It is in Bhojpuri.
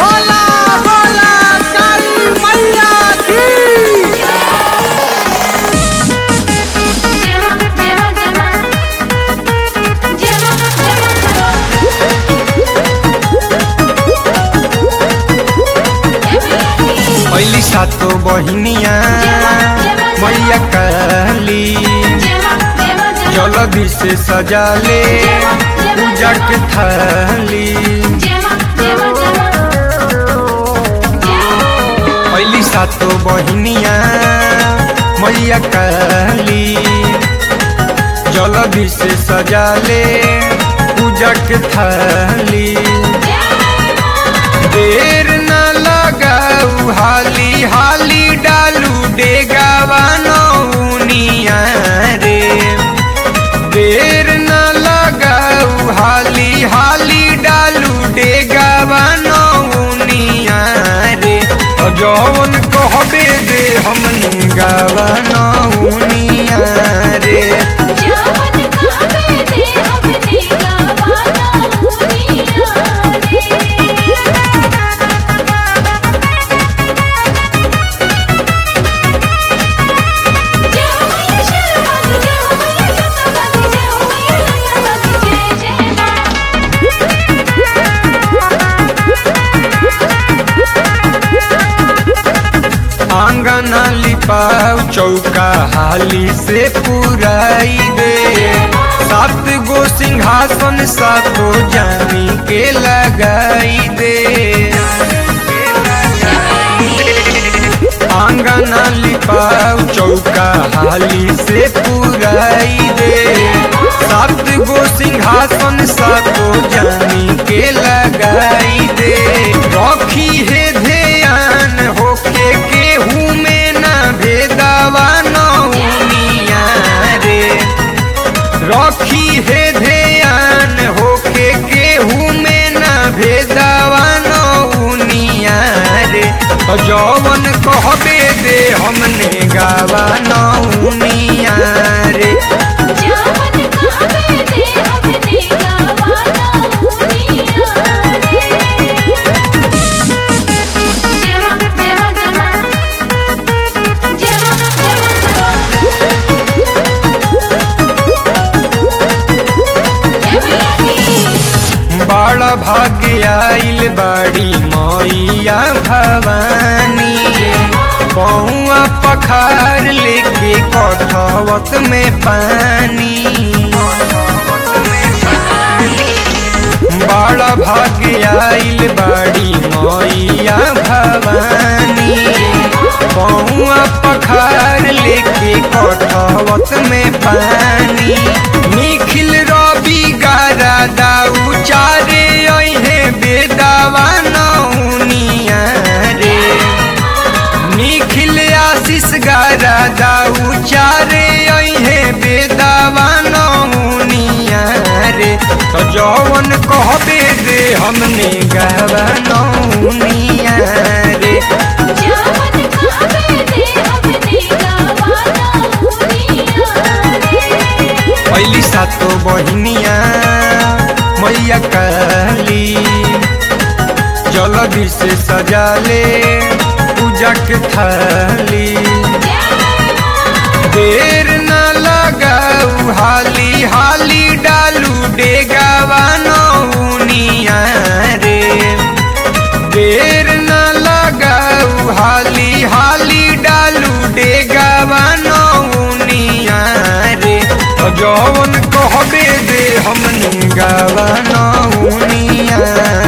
भोला भोला काली मैया की। पहली सातो बहिनिया मैया काली जल्दी से सजा ले पूजा के थाली। पहली सातो बहिनिया मैया काली जल्दी से सजा ले पूजा के थाली। देर न लगाऊ हाली हाली डालू डेगावा नौनिया रे। देर न लगाऊ हाली हाली डालू डेगावा नौनिया रे। जौन कहबे दे हमनी गावा नौनिया रे। आंगना लिपाऊ चौका हाली से पुराई दे। 7 गो सिंहासन 7 जानी के लगाई दे। आंगना लिपाऊ चौका हाली से पुराई दे। 7 गो सिंहासन 7 जानी के लगाई दे। रखी है ध्यान होके केहू में ना भेदावा नौनिया रे। रखी है ध्यान होके केहू में ना भेदावा नौनिया रे। जौवन कहबे दे हमने गावा नौनिया रे। बड़ा भाग्य आइल बाड़ी मैया भवानी। पौआ पखार लेके कठवत में पानी। बड़ा भाग्य आइल बाड़ी मैया भवानी। पौआ पखार लेके कठवत में पानी। निखिल रवि गारा दाऊ चारे अहे बेदावा नौनिया रे। निखिल आशीष गारा दाऊ चारे अहे बेदावा नौनिया रे। जौवन कहबे दे हमने गावा नौनिया रे। पहली सातो बहिनिया मैया काली जल्दी से सजा ले पूजा के थाली। देर न लगाऊ हाली हाली डालू डेगावा नौनिया रे। देर न लगाऊ हाली हाली डालू डेगावा नौनिया रे। जौन कहबे दे हमनी गावा नौनिया